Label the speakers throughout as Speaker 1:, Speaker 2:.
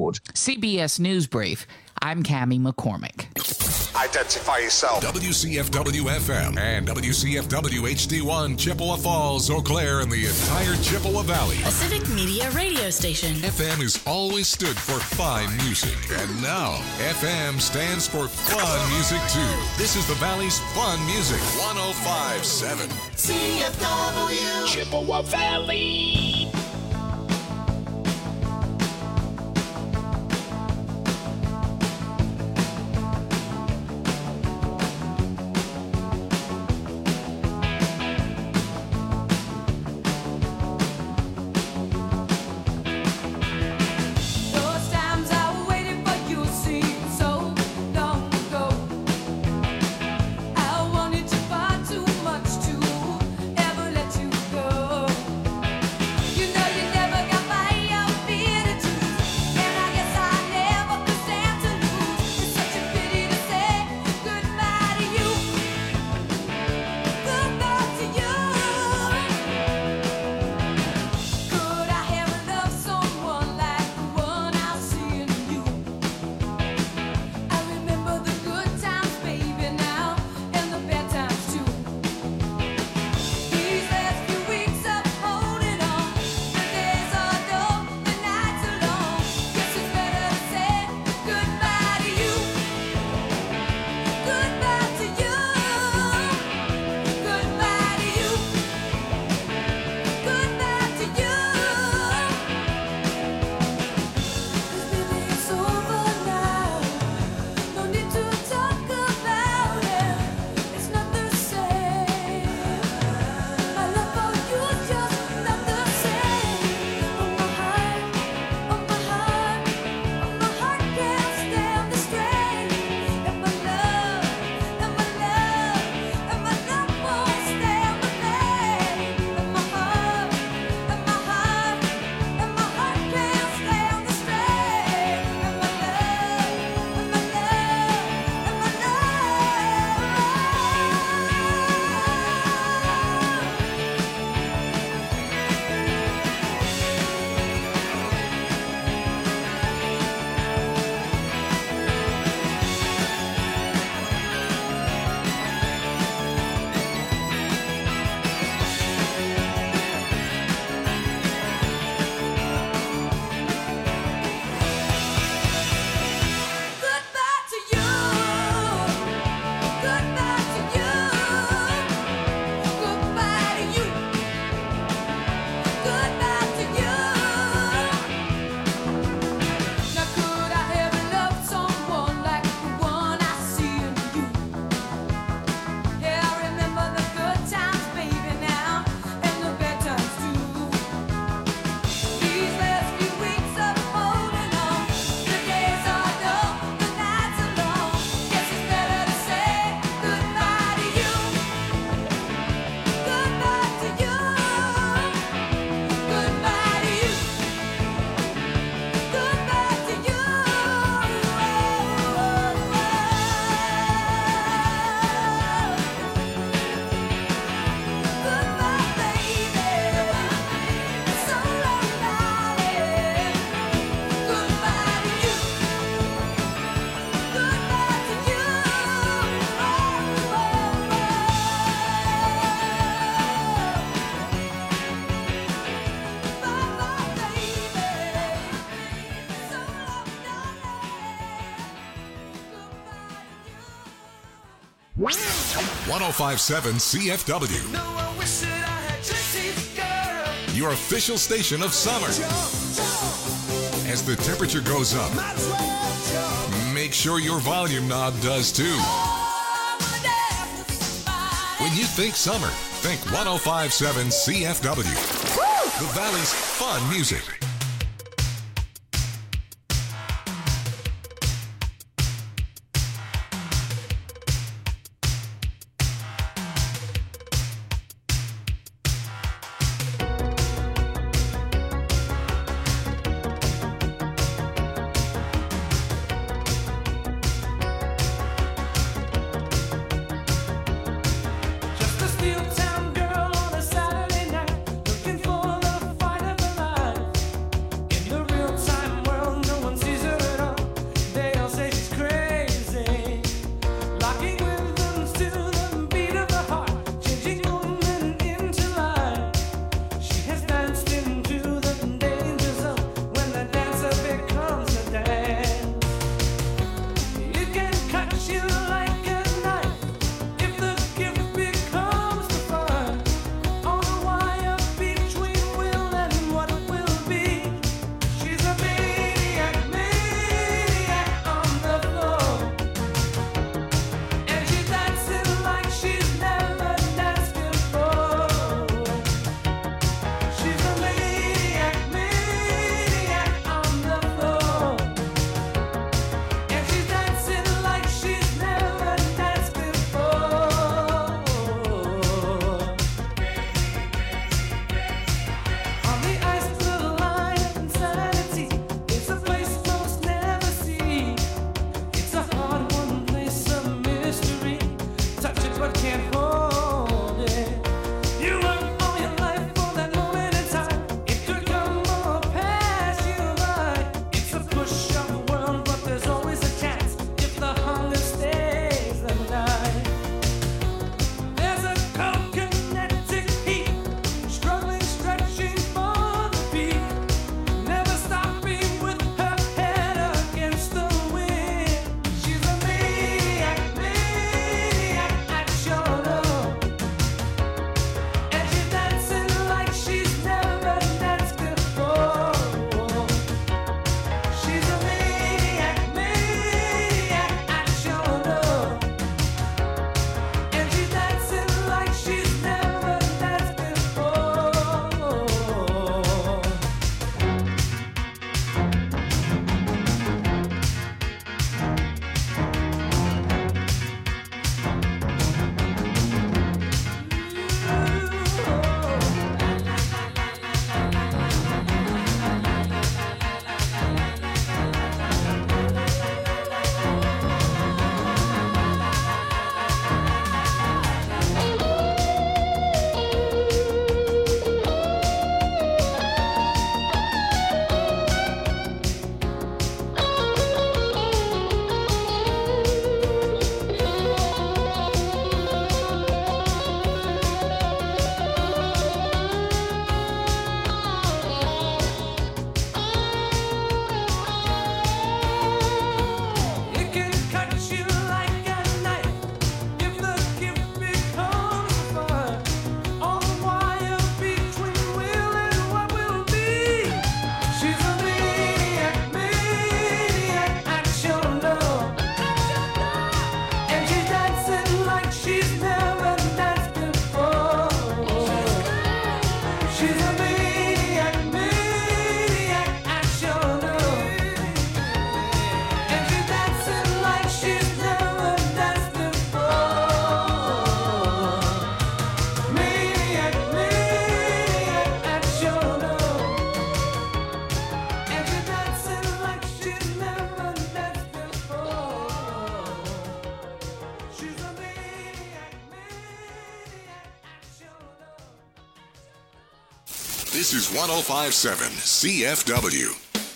Speaker 1: Ford.
Speaker 2: CBS News Brief. I'm Cammie McCormick.
Speaker 3: Identify yourself.
Speaker 4: WCFW-FM and WCFW-HD1, Chippewa Falls, Eau Claire, and the entire Chippewa Valley.
Speaker 5: A civic media radio station.
Speaker 4: FM has always stood for fine music. And now, FM stands for fun music, too. This is the Valley's fun music. 105.7
Speaker 6: CFW Chippewa Valley.
Speaker 4: .1057 CFW. Your official station of summer. As the temperature goes up, make sure your volume knob does too. When you think summer, think 1057 CFW. The Valley's fun music.
Speaker 7: Steel town girl on a Saturday night, looking for the fight of her life.
Speaker 4: This is 105.7 CFW.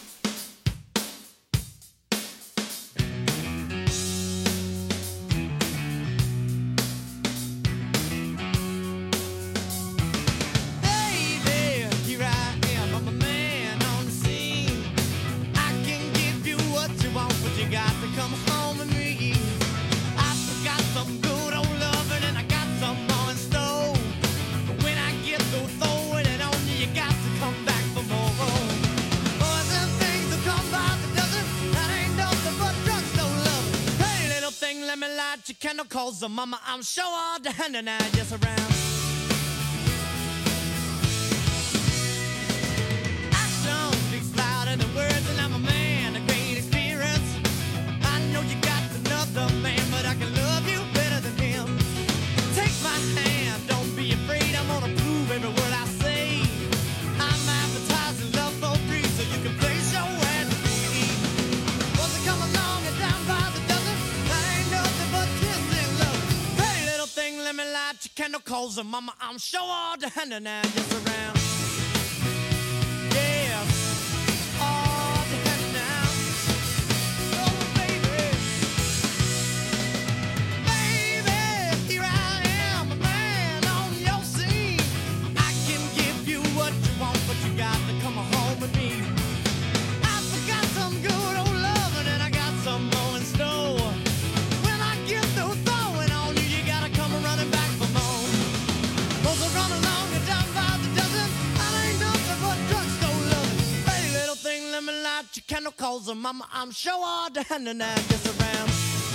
Speaker 1: Calls the mama, I'm sure all the hand and I just around. Action speaks louder than words, and I'm a man of great experience. I know you got another man, but I can love you better than him. Take my hand, don't be afraid, I'm gonna prove every word I say. I'm advertising love for free, so you can place your hand to me. Once I come along and down by the dozen, that ain't nothing but tears. Let me light your candle, calls her mama, I'm sure all the hand and I just around. Yeah, all the hand now. Oh, baby. Baby, here I am, a man on your scene. I can give you what you want, but you got to come home with me. I forgot some good old loving, and I got some more in store. When I get through throwing on you, you gotta come running back for more. Those are run along and down by the dozen. I ain't nothing but drugstore loving. Hey, little thing, let me light your candle, calls her mama, I'm sure all the hand and I just around.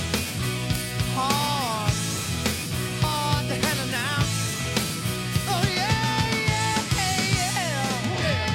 Speaker 1: Hard, hard to handle now. Oh yeah, yeah, yeah, yeah.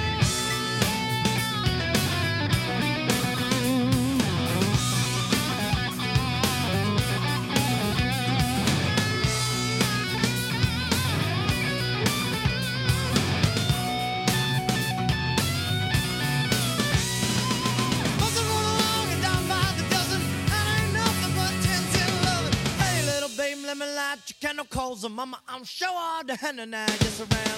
Speaker 1: Let me light your candle, calls her mama, I'm sure all the hand and I just around.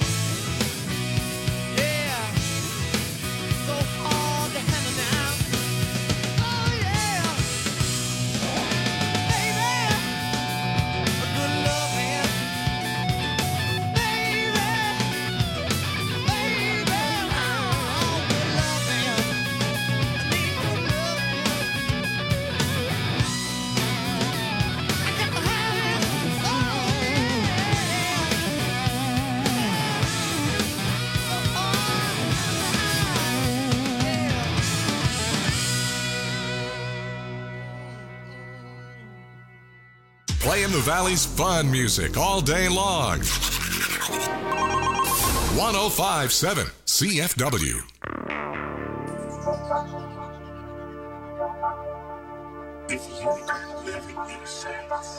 Speaker 1: Yeah, so all the hand now. Oh yeah, baby, a good loving, baby, oh, good loving, I need good loving. I got the hand.
Speaker 4: Playing the Valley's fun music all day long. 105.7 CFW.
Speaker 6: If you could live in your sense,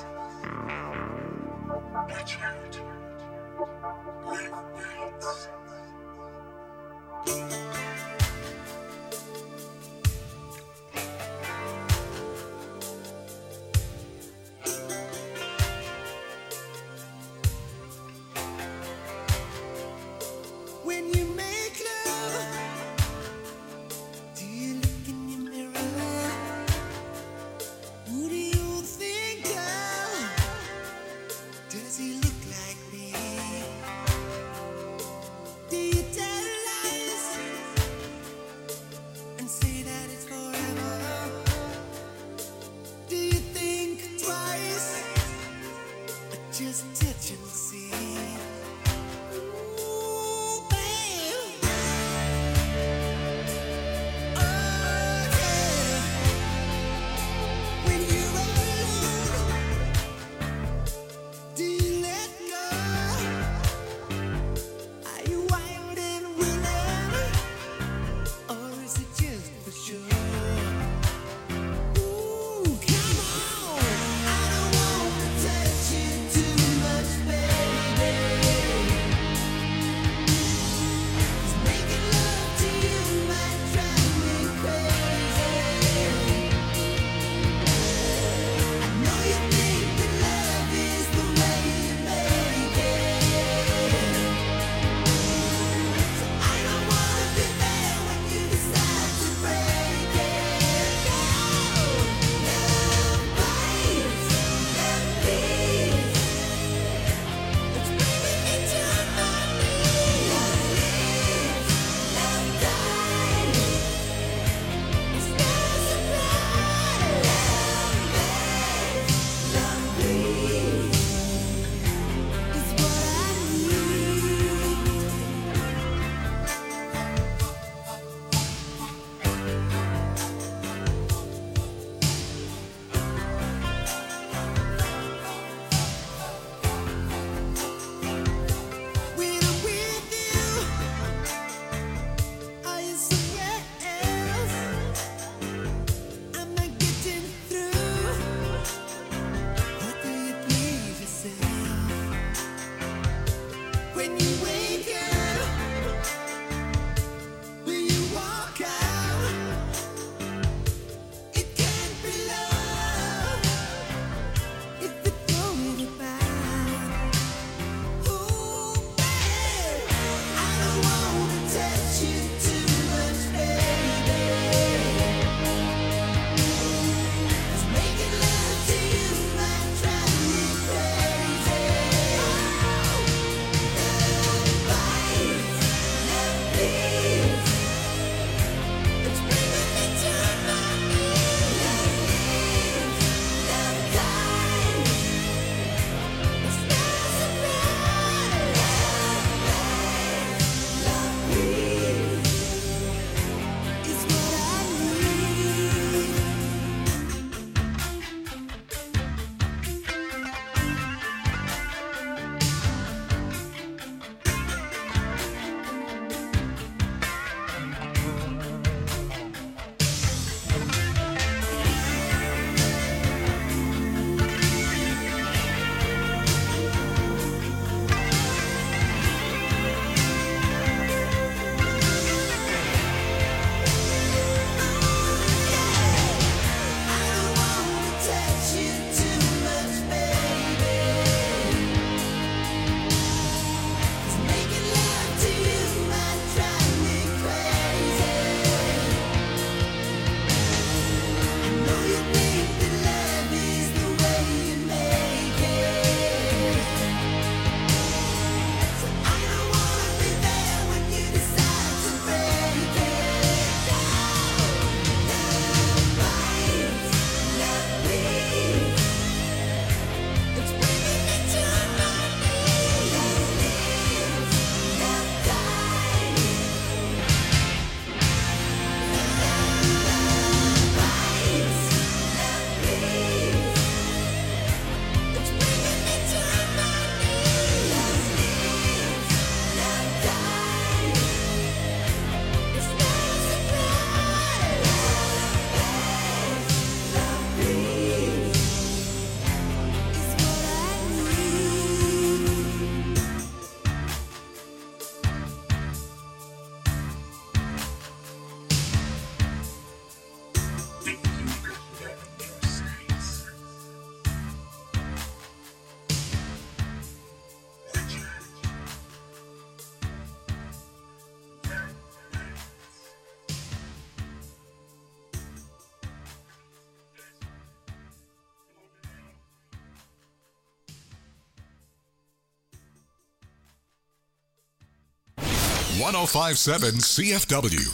Speaker 6: watch out, live nights.
Speaker 1: When you make love, do you look in your mirror? Who do you think of? Does he look like me? Do you tell lies?
Speaker 4: 1057 CFW.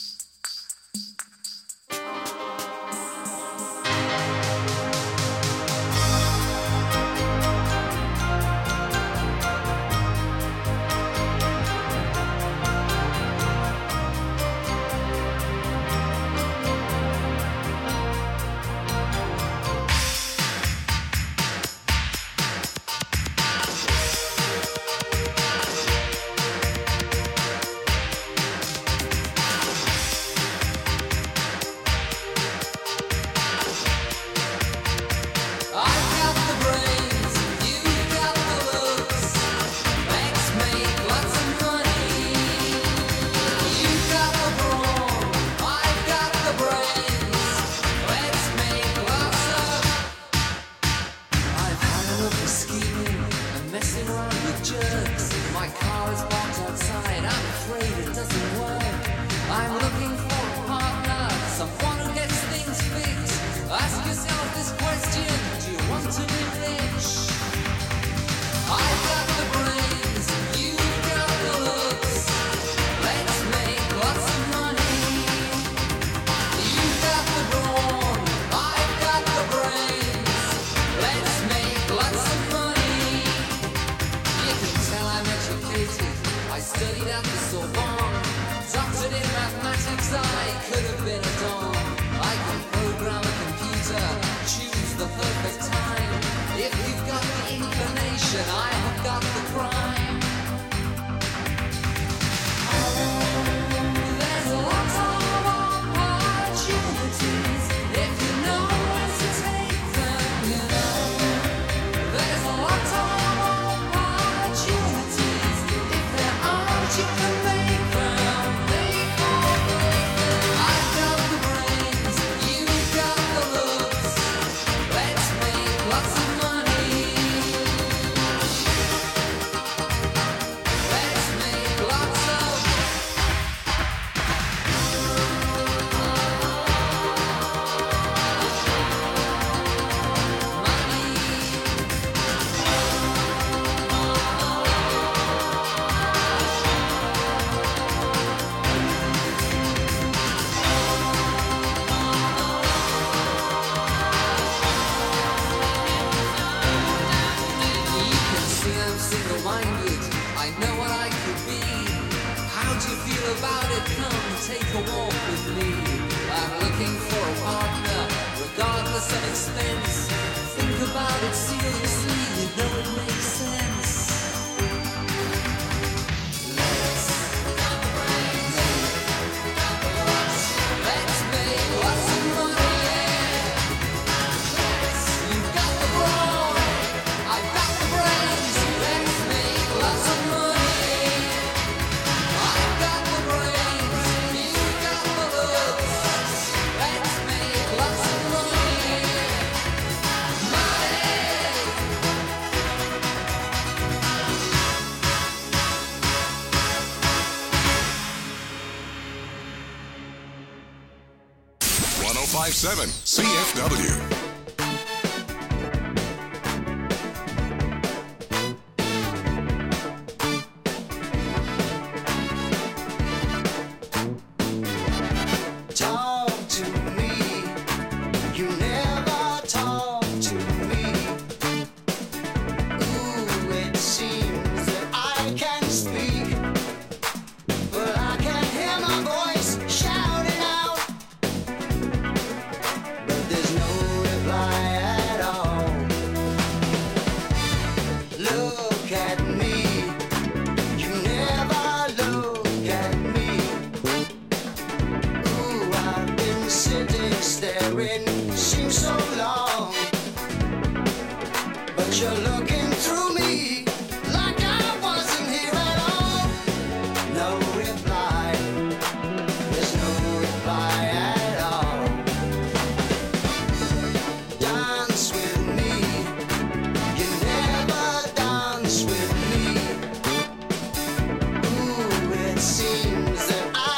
Speaker 4: CFW.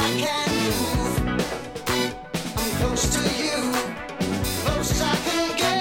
Speaker 7: Close to you, close I can get.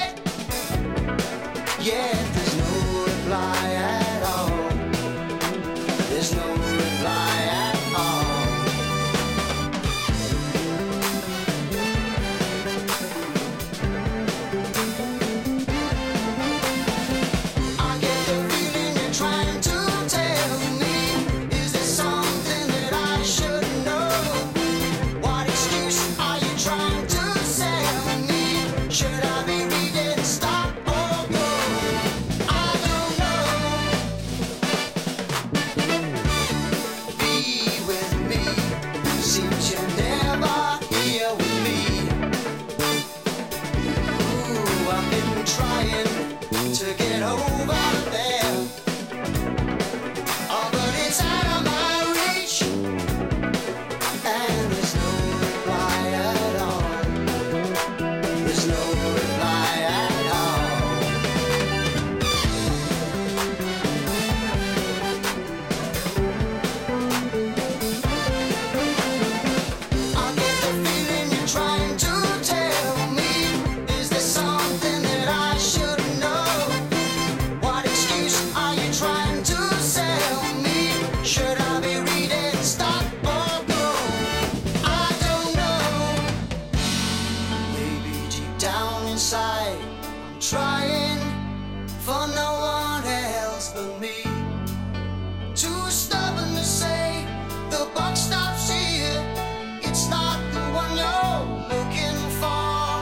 Speaker 1: down inside, I'm trying for no one else but me. Too stubborn to say the buck stops here. It's not the one you're looking for,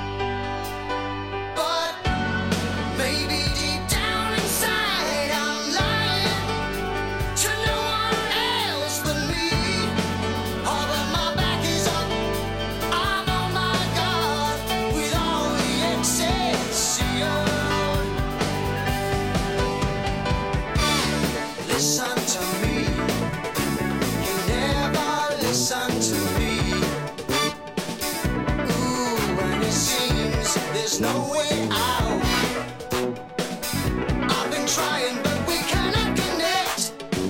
Speaker 1: but maybe deep down inside I'm lying to no one else but me. Oh, but my back is up, I'm on my guard with all the Excelsior. Listen to me, you never listen to me. Ooh, and it seems there's no way out. I've been trying, but we cannot connect.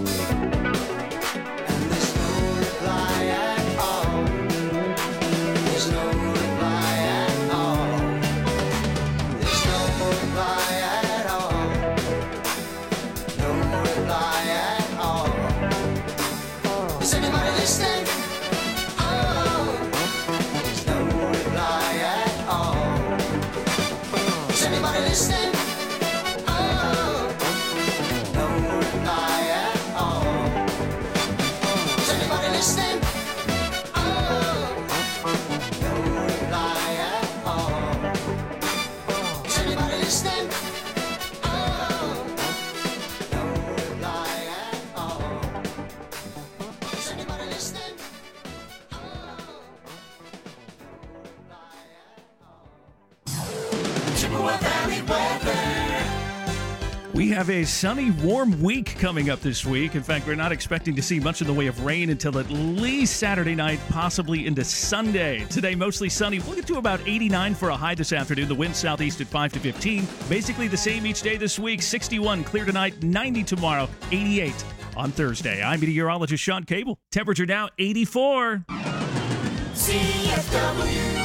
Speaker 1: And there's no reply at all. There's no reply at all. There's no reply at all. No reply at all. Is anybody listening? Oh, there's no reply at all. Is anybody listening? Oh, no reply at all. Is anybody listening? Oh, no reply at all. Is anybody listening? Oh, no reply at all. Is anybody listening? Chippewa Valley weather.
Speaker 7: We have a sunny, warm week coming up this week. In fact, we're not expecting to see much in the way of rain until at least Saturday night, possibly into Sunday. Today, mostly sunny. We'll get to about 89 for a high this afternoon. The wind southeast at 5 to 15. Basically the same each day this week. 61 clear tonight, 90 tomorrow, 88 on Thursday. I'm meteorologist Sean Cable. Temperature now 84.
Speaker 1: CFW.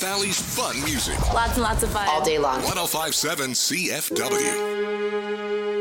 Speaker 4: Valley's fun music.
Speaker 5: Lots and lots of fun.
Speaker 8: All day long.
Speaker 4: 1057 CFW.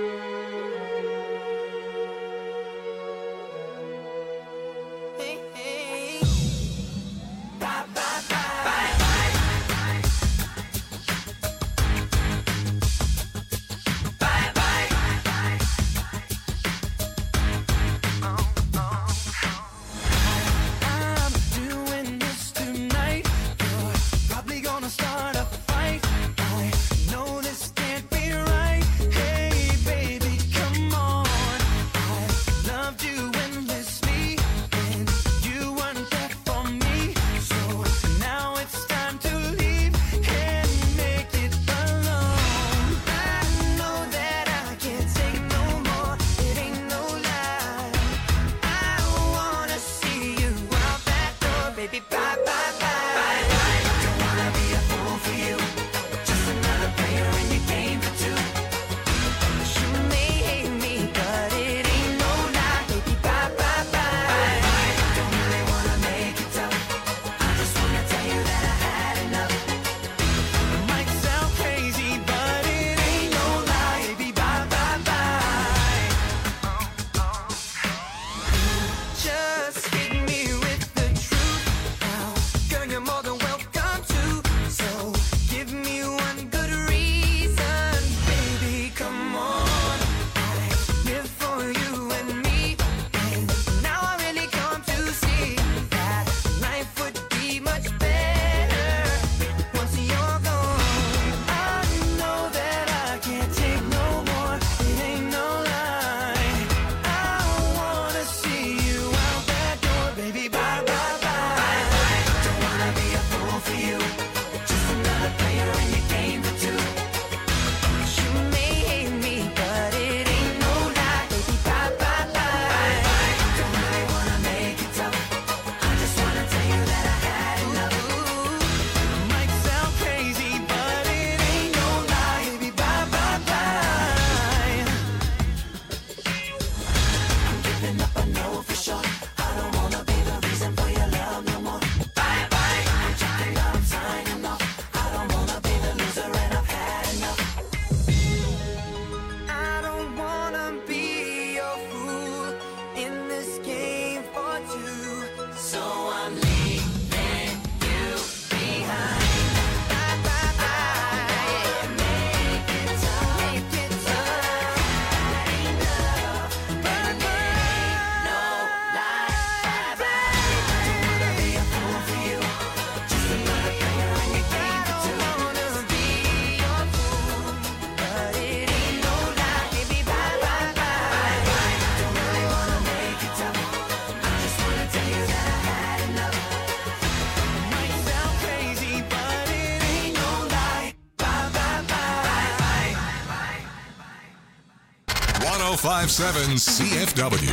Speaker 4: .1057 CFW.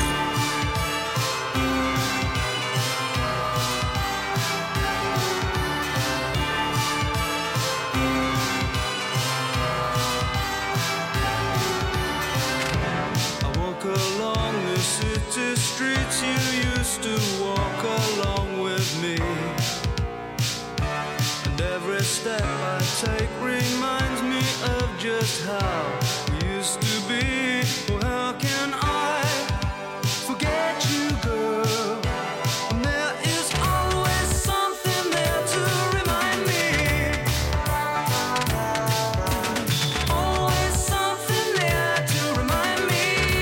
Speaker 9: Streets you used to walk along with me, and every step I take reminds me of just how we used to be. Well, how can I forget you, girl? And there is always something there to remind me. Always something there to remind me.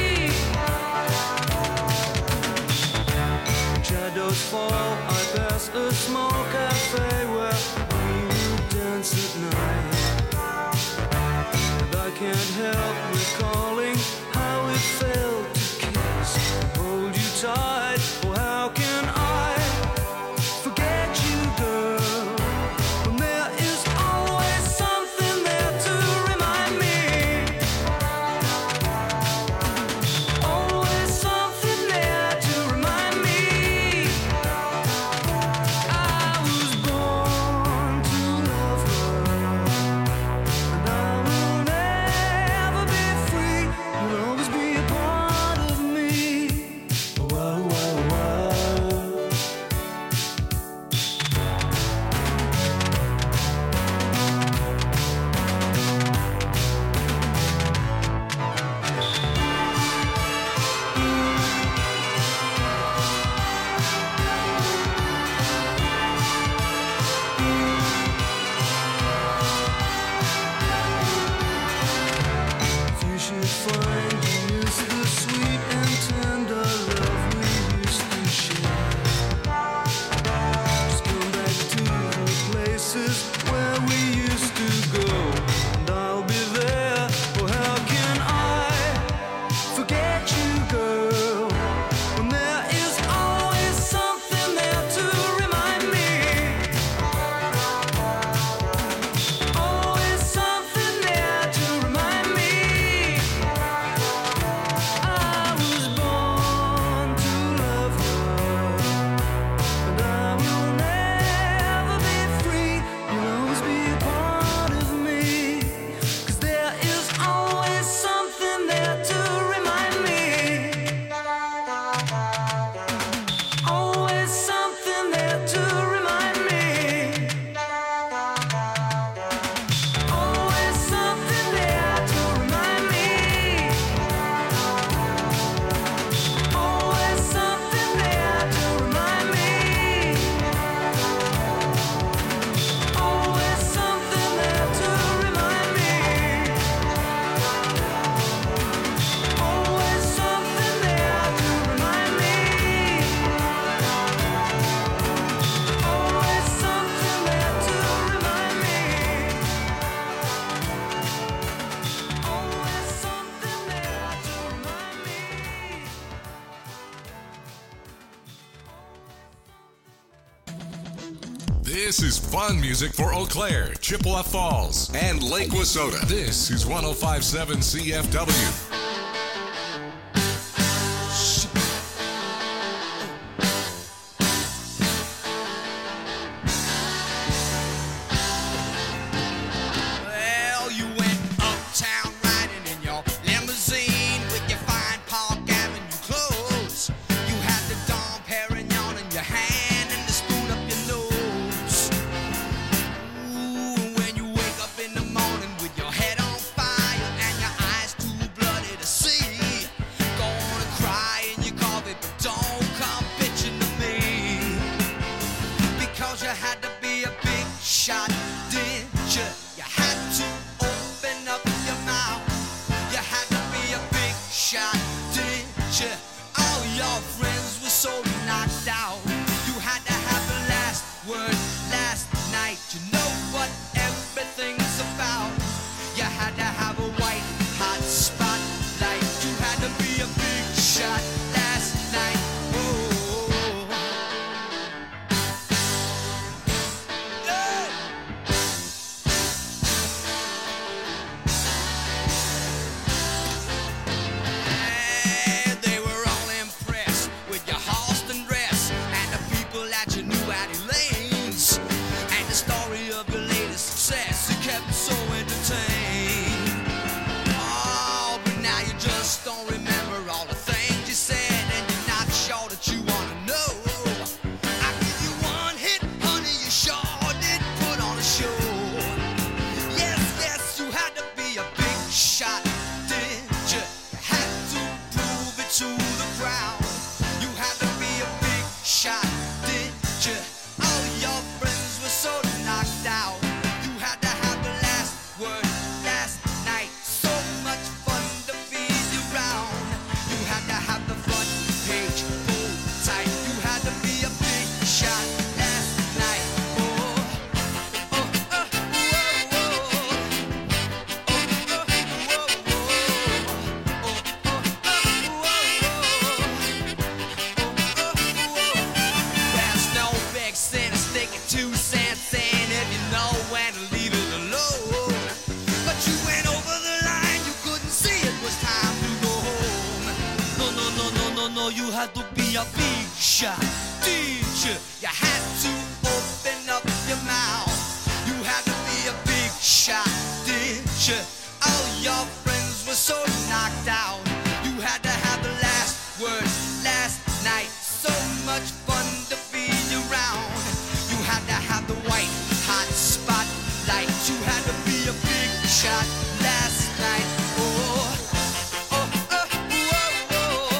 Speaker 9: Shadows fall, I pass a small cafe where we dance at night, and I can't help recall find you miss the sweet and tender love we used to share. Just come back to the places where we used to go, and I'll be there. Oh, how can I forget you, girl, when there is always something there to remind me. Always something there to remind me. I was born to love her, and I will never be free. You'll always be a part of me, 'cause there is always something there to remind me. Always something there to remind me. Always something there to remind me. Always something there to remind me. Always something there to remind me. Always something there to remind me. Always something there to remind me. Always something there to remind me.
Speaker 4: This is fun music for Eau Claire, Chippewa Falls, and Lake Wissota. This is 105.7 CFW.
Speaker 1: Well, you went uptown riding in your limousine with your fine Park Avenue clothes. You had the Dom Perignon in your hand and the spoon up your nose. Ooh, and when you wake up in the morning with your head on fire and your eyes too bloody to see, gonna cry in your coffee, but don't come bitching to me. Because you had to be a big shot, didn't you? You had to open up your mouth. You had to be a big shot, didn't you? All your friends were so knocked out. You had to have the last word last night. You know what everything's about. You had to have a white hot spotlight. You had to be a big shot last night. Oh. Yeah. And they were all impressed with your Halston dress and the people at your new Addie Lanes and the story of your latest success. It kept them so entertained. Oh, but now you just don't remember all the things you said, and you're not sure that you want to know. I give you one hit, honey, you sure did put on a show. Yes, yes, you had to be a big shot, didn't you? You had to prove it to the crowd. You had to be a big shot, didn't you? All your friends were so knocked out. You had to have the last word last night. So much fun to be around. You had to have the front page pulled tight. You had to be a big shot last night. Oh, oh, oh, oh, oh, there's no big sin in sticking 2 cents in if you know when to leave it alone. But you went over the line, you couldn't see it was time to go home. No, no, no, no, no, no, you had to be a big shot, didn't you? You had to open up your mouth. You had to be a big shot, didn't you? All your friends were so knocked out. You had to have the last word last night. So much fun to be around. You had to have the white hot spotlight. You had to be a big shot last night. Oh, oh, oh, oh, oh.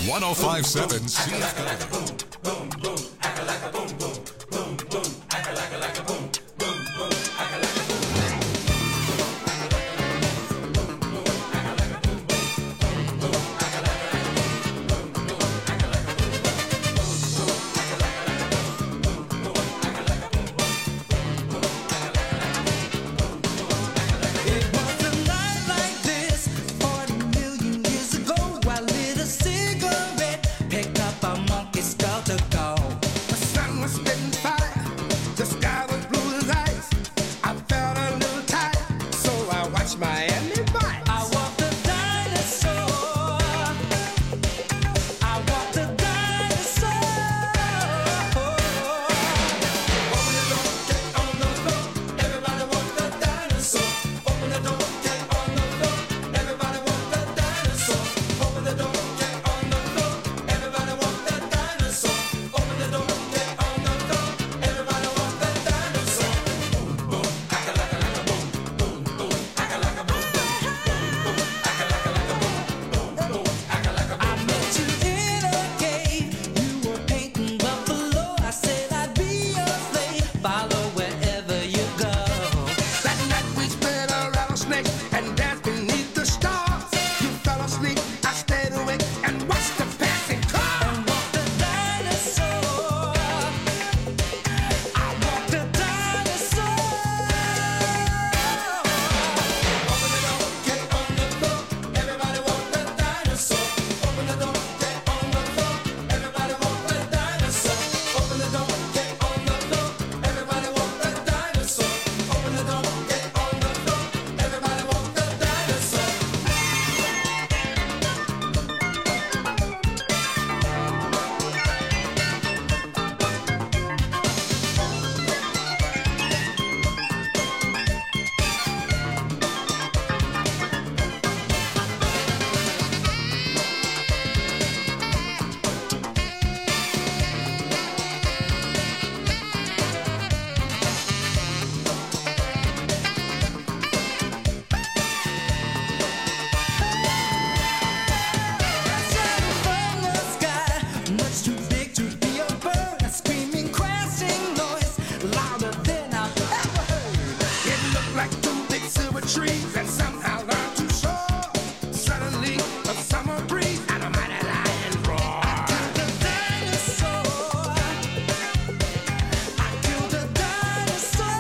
Speaker 4: 1057 CFW.
Speaker 1: It was a night like this 40 million years ago. I lit a cigarette, picked up a monkey skull to go.
Speaker 8: The sun was spitting fire, the sky was blue as ice. I felt a little tired, so I watched Miami Vice.
Speaker 1: I walked a dinosaur. I walked a dinosaur. Open the door, get on the floor. Everybody walk the dinosaur. Open the door, get on the floor. Everybody walk the dinosaur. Open the door, get on the floor. Everybody walk the dinosaur. Open the door, get on the floor. Everybody walk the dinosaur. Boom, boom, akalaka boom, boom, boom, akalaka boom, boom, akalaka boom, boom, boom, akalaka boom. I met you in a cave. You were painting buffalo. I said I'd be your slave. Follow wherever you go.
Speaker 8: That night we split a rattlesnake and danced beneath the stars. You fell asleep, I stayed awake and watched the passing cars.
Speaker 1: Walked a dinosaur. I walked a dinosaur. Open the door, get on the floor. Everybody walk the dinosaur. Open the door, get on the floor. Everybody walk the dinosaur. Open the door, get on the floor. Everybody walk the dinosaur. Open the door, get on the floor. Everybody walk the dinosaur. Shining from the sky, much too big to be a bird. A screaming, crashing noise, louder than I've ever heard.
Speaker 8: It looked like two big silver trees and somehow learned to soar. Suddenly, a summer breeze and a mighty lion roar.
Speaker 1: The dinosaur. I killed a dinosaur.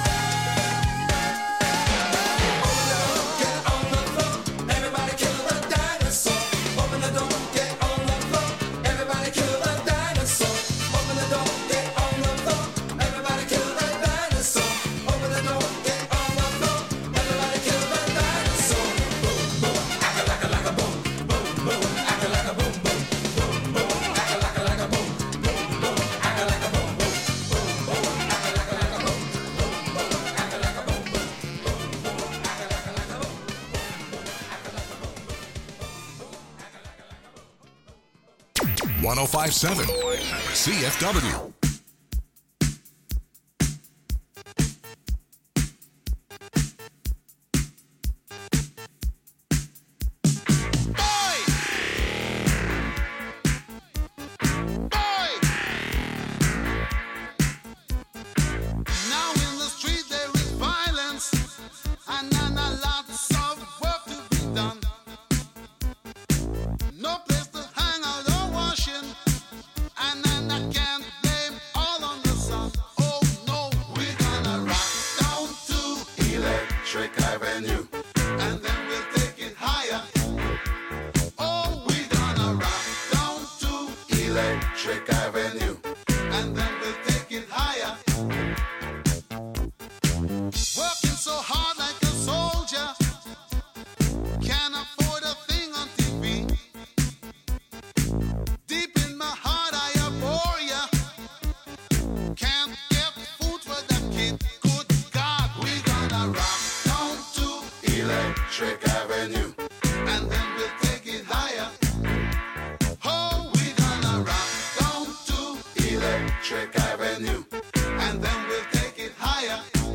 Speaker 1: Open the door, get on the floor. Everybody kill the dinosaur. Open the door, get on the floor. Everybody kill the dinosaur. Open the door, get on the floor. Everybody kill the dinosaur. Open the door, get on the floor. Everybody kill the dinosaur. Boom, boom, akalaka boom. Boom, boom, akalaka boom, boom. Boom, boom, akalaka boom. Boom, boom, akalaka boom, boom. Boom, boom, akalaka boom. Boom, boom, akalaka boom, boom. Boom, boom, akalaka boom.
Speaker 4: 1057 CFW.
Speaker 9: Now in the street there is violence, and lots of work to be done. No place to hang out or washing, and I can't blame all on the sun. Oh no, we're gonna rock down to
Speaker 3: Electric Avenue.
Speaker 9: and then we'll take it higher. Oh, we're gonna rock down to
Speaker 3: Electric Avenue.
Speaker 9: and then we'll take it higher. Working so hard like a soldier, can't afford a thing on TV. Deep in my heart I abhor ya. Can't get food for the kid. Good God, we gonna rock down to
Speaker 3: Electric Avenue.
Speaker 9: and then we'll take it higher. Oh, we gonna rock down to
Speaker 3: Electric Avenue.
Speaker 9: and then we'll take it higher.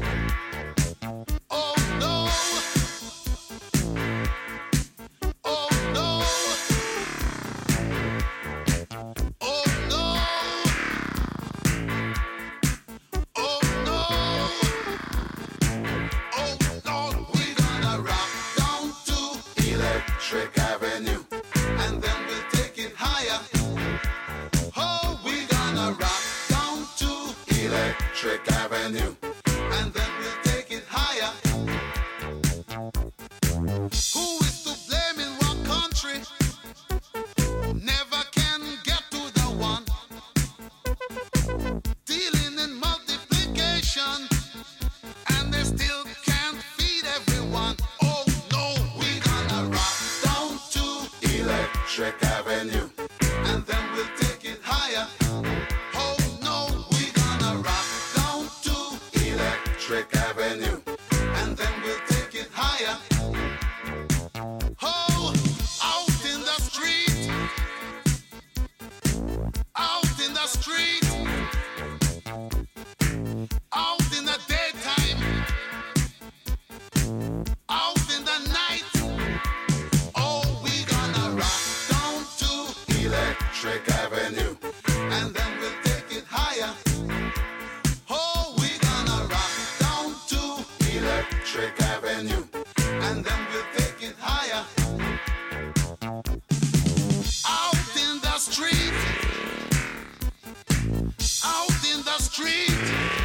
Speaker 9: Oh no. Oh no.
Speaker 3: and then we'll take it higher. Who is to blame in what country? Never can get to the one. Dealing in multiplication, and they still can't feed everyone. Oh no, we're gonna rock down to Electric Avenue, and then we'll take it higher. Oh no, we're gonna rock down to Electric Avenue, and then we'll take it higher. Oh, out in the street, out in the street, out in the daytime, out in the night. Oh, we gonna rock down to Electric Avenue, and then we'll take it higher. Oh, we gonna rock down to Electric Avenue, and then we'll take it higher. Out in the street, out in the street,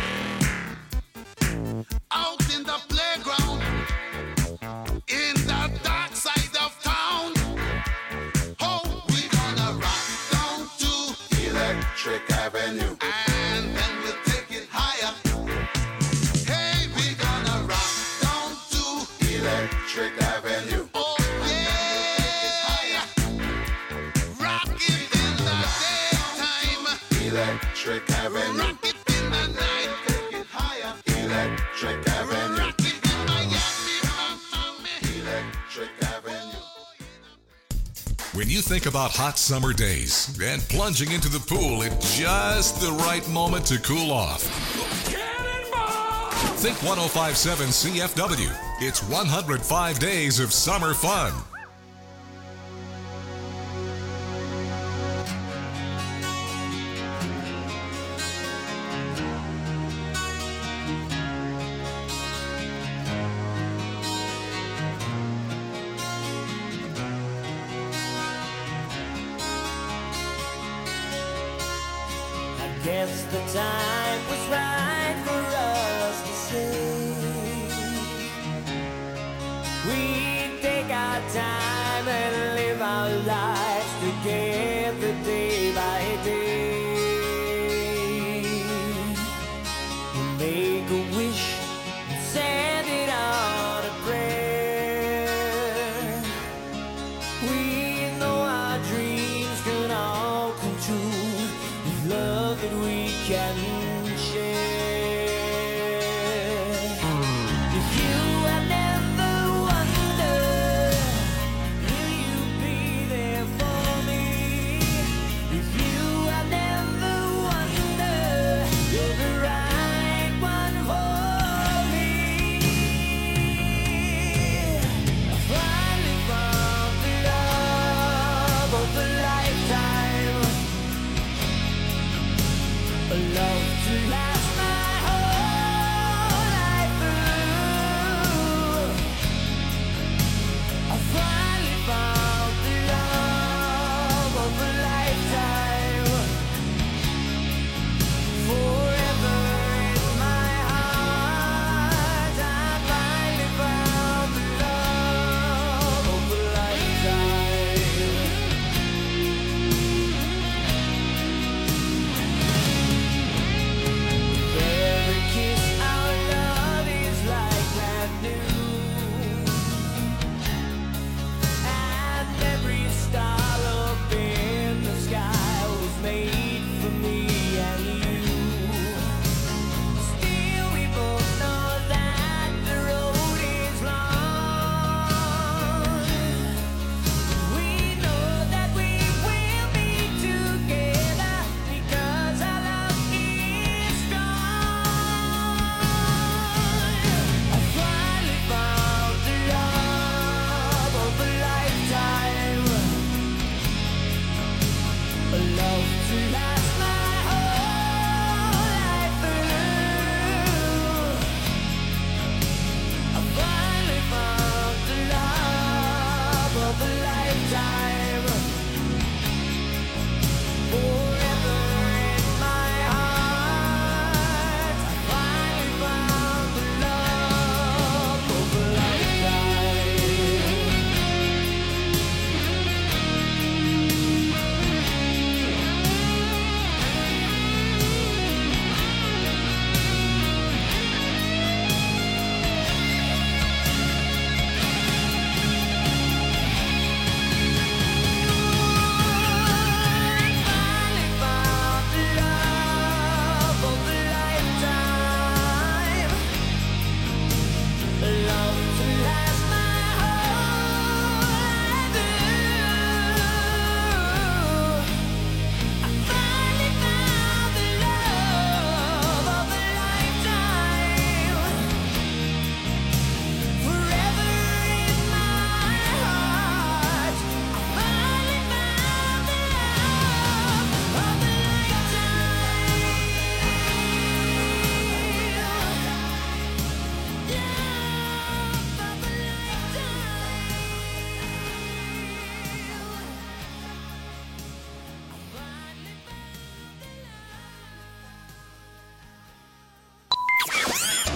Speaker 3: out in the playground, in the dark side of town. Oh, we gonna rock down to Electric Avenue, and then we'll take it higher. Hey, we gonna rock down to Electric Avenue. Oh yeah, rock it in the daytime, Electric Avenue. Rock it in the night, take it higher, Electric Avenue. Rock it in Miami, Electric Avenue.
Speaker 4: When you think about hot summer days and plunging into the pool at just the right moment to cool off, think 1057 CFW. It's 105 days of summer fun.
Speaker 1: I guess the time was right for us to say we take our time and live our lives together day by day. Make a wish and send it on a prayer. We know our dreams can all come true with love that we can share.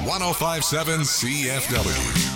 Speaker 4: 1057 CFW.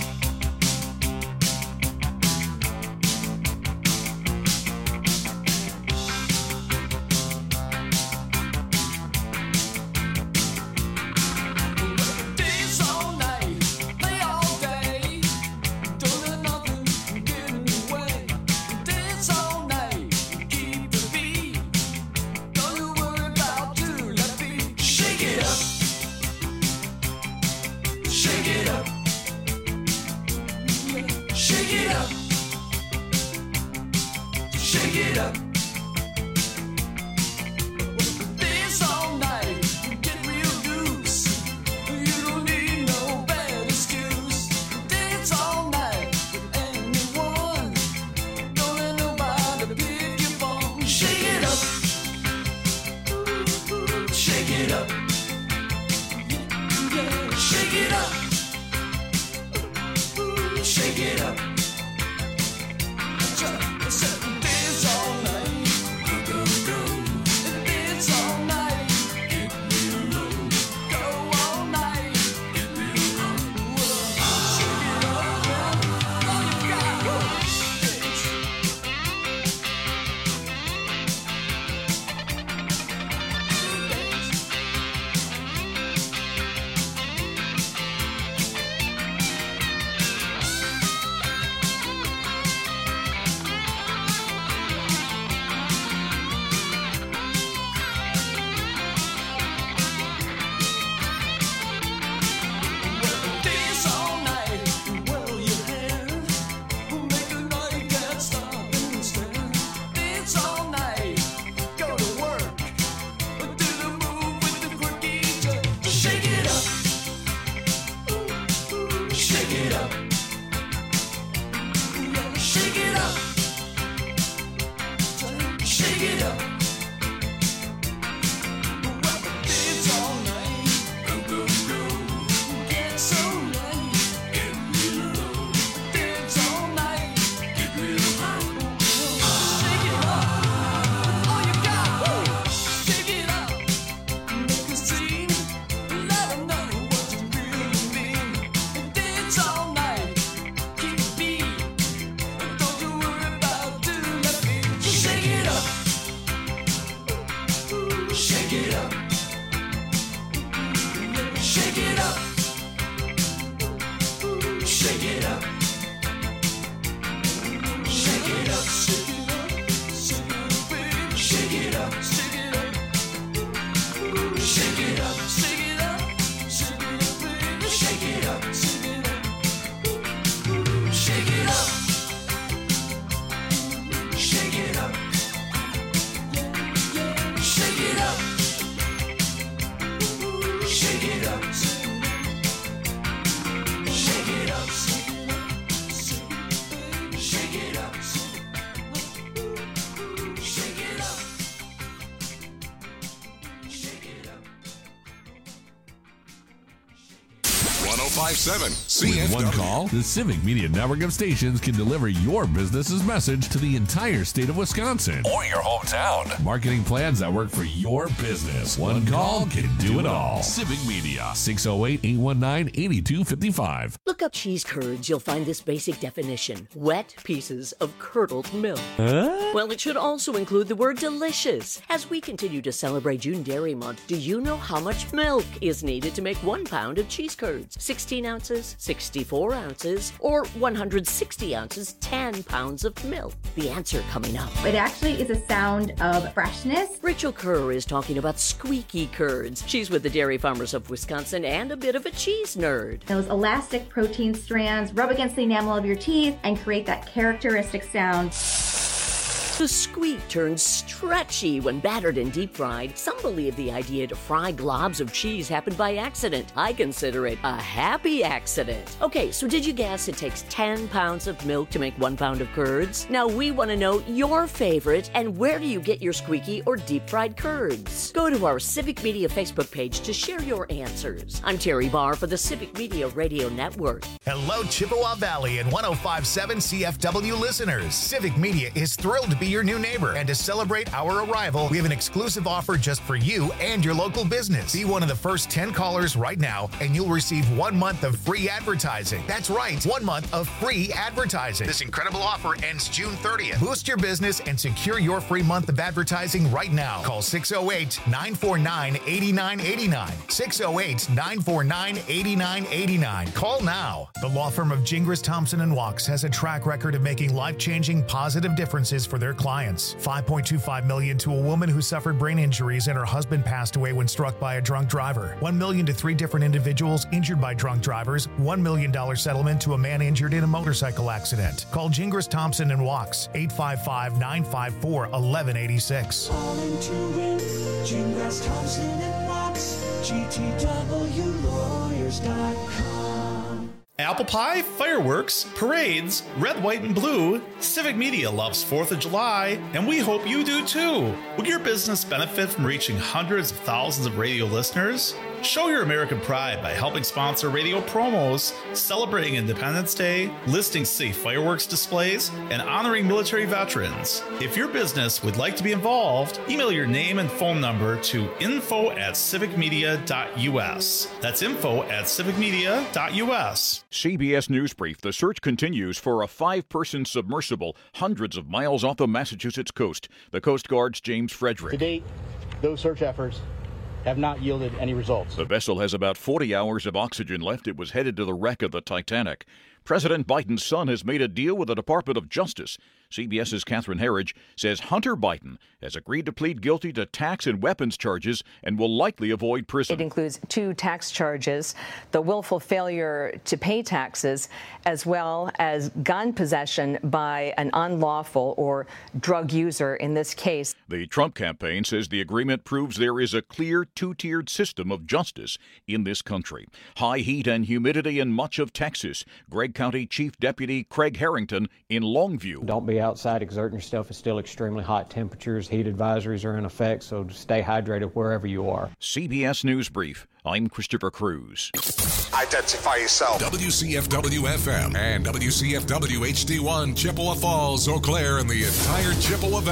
Speaker 10: With one call, the Civic Media Network of stations can deliver your business's message to the entire state of Wisconsin
Speaker 11: or your hometown.
Speaker 10: Marketing plans that work for your business. One call can do it all. Civic Media, 608-819-8255.
Speaker 12: Look up cheese curds. You'll find this basic definition: wet pieces of curdled milk. Well, it should also include the word delicious. As we continue to celebrate June Dairy Month, do you know how much milk is needed to make 1 pound of cheese curds? 16 ounces, 64 ounces, or 160 ounces, 10 pounds of milk? The answer coming up.
Speaker 13: It actually is a sound of freshness.
Speaker 12: Rachel Kerr is talking about squeaky curds. She's with the Dairy Farmers of Wisconsin and a bit of a cheese nerd.
Speaker 13: Those elastic protein strands rub against the enamel of your teeth and create that characteristic sound.
Speaker 12: The squeak turns stretchy when battered and deep fried. Some believe the idea to fry globs of cheese happened by accident. I consider it a happy accident. Okay, so did you guess it takes 10 pounds of milk to make 1 pound of curds? Now we want to know your favorite and where do you get your squeaky or deep fried curds? Go to our Civic Media Facebook page to share your answers. I'm Terry Barr for the Civic Media Radio Network.
Speaker 14: Hello, Chippewa Valley and 1057 CFW listeners. Civic Media is thrilled to be
Speaker 11: your new neighbor. And to celebrate our arrival, we have an exclusive offer just for you and your local business. Be one of the first 10 callers right now, and you'll receive 1 month of free advertising. That's right, 1 month of free advertising. This incredible offer ends June 30th. Boost your business and secure your free month of advertising right now. Call 608-949-8989. 608-949-8989. Call now. The law firm of Gingras, Thompson & Walks has a track record of making life-changing, positive differences for their clients. $5.25 million to a woman who suffered brain injuries and her husband passed away when struck by a drunk driver. $1 million to 3 different individuals injured by drunk drivers. $1 million settlement to a man injured in a motorcycle accident. Call Gingras, Thompson & Walks. 855-954-1186.
Speaker 6: Calling to win. Gingras, Thompson and Walks. GTWlawyers.com.
Speaker 14: Apple pie, fireworks, parades, red, white, and blue. Civic Media loves 4th of July, and we hope you do too. Will your business benefit from reaching hundreds of thousands of radio listeners? Show your American pride by helping sponsor radio promos, celebrating Independence Day, listing safe fireworks displays, and honoring military veterans. If your business would like to be involved, email your name and phone number to info@civicmedia.us. That's info@civicmedia.us.
Speaker 15: CBS News Brief. The search continues for a 5-person submersible hundreds of miles off the Massachusetts coast. The Coast Guard's James Frederick.
Speaker 16: To date, those search efforts have not yielded any results.
Speaker 15: The vessel has about 40 hours of oxygen left. It was headed to the wreck of the Titanic. President Biden's son has made a deal with the Department of Justice. CBS's Catherine Herridge says Hunter Biden has agreed to plead guilty to tax and weapons charges and will likely avoid prison.
Speaker 17: It includes 2 tax charges, the willful failure to pay taxes, as well as gun possession by an unlawful or drug user in this case.
Speaker 15: The Trump campaign says the agreement proves there is a clear 2-tiered system of justice in this country. High heat and humidity in much of Texas. Gregg County Chief Deputy Craig Harrington in Longview.
Speaker 18: Don't be outside exerting yourself. It's still extremely hot temperatures. Heat advisories are in effect, so stay hydrated wherever you are.
Speaker 15: CBS News Brief. I'm Christopher Cruz.
Speaker 4: Identify yourself. WCFW-FM and WCFW-HD1 Chippewa Falls, Eau Claire, and the entire Chippewa Valley.